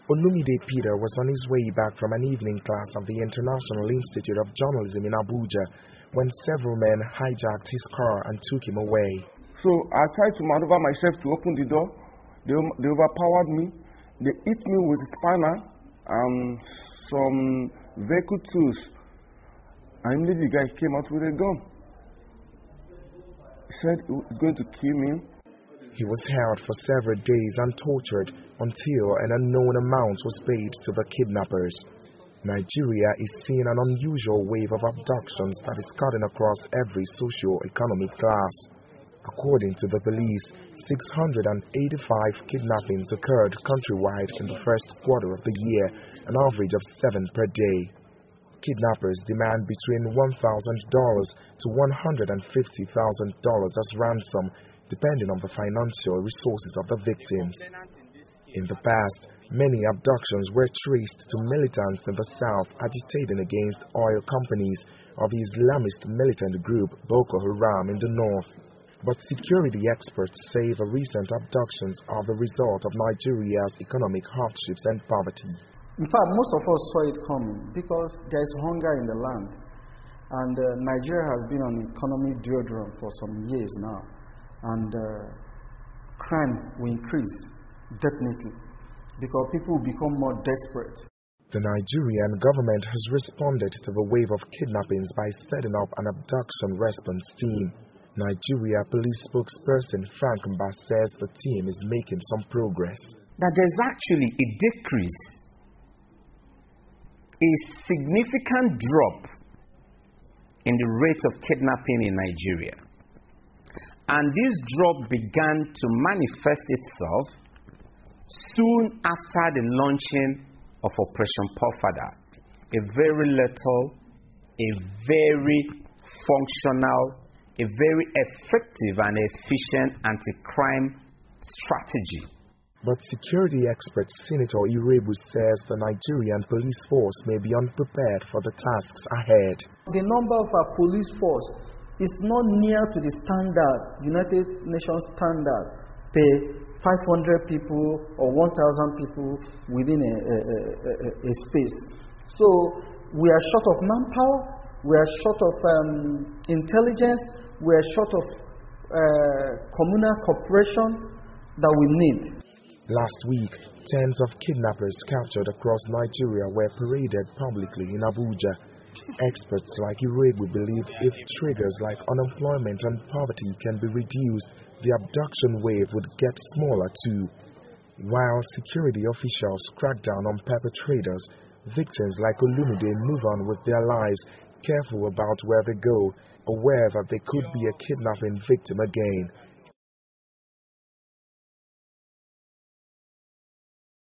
Olumide Peter was on his way back from an evening class at the International Institute of Journalism in Abuja when several men hijacked his car and took him away. So I tried to maneuver myself to open the door. They overpowered me. They hit me with a spanner and some vehicle tools. And immediately the guy came out with a gun. He said he was going to kill me. He was held for several days and tortured until an unknown amount was paid to the kidnappers. Nigeria is seeing an unusual wave of abductions that is cutting across every socio-economic class. According to the police, 685 kidnappings occurred countrywide in the first quarter of the year, an average of 7 per day. Kidnappers demand between $1,000 to $150,000 as ransom, depending on the financial resources of the victims. In the past, many abductions were traced to militants in the south agitating against oil companies of the Islamist militant group Boko Haram in the north. But security experts say the recent abductions are the result of Nigeria's economic hardships and poverty. In fact, most of us saw it coming because there is hunger in the land. And Nigeria has been on economic doldrum for some years now. And crime will increase, definitely, because people will become more desperate. The Nigerian government has responded to the wave of kidnappings by setting up an abduction response team. Nigeria police spokesperson Frank Mba says the team is making some progress. That there's actually a decrease, a significant drop in the rate of kidnapping in Nigeria. And this drop began to manifest itself soon after the launching of Operation Pofada. A very little, a very functional, a very effective and efficient anti-crime strategy. But security expert Senator Irebu says the Nigerian police force may be unprepared for the tasks ahead. The number of our police force is not near to the standard, United Nations standard, per 500 people or 1,000 people within a space. So we are short of manpower, we are short of intelligence, we are short of communal cooperation that we need. Last week, tens of kidnappers captured across Nigeria were paraded publicly in Abuja. Experts like Irebu believe if triggers like unemployment and poverty can be reduced, the abduction wave would get smaller too. While security officials crack down on perpetrators, victims like Olumide move on with their lives, careful about where they go, aware that they could be a kidnapping victim again.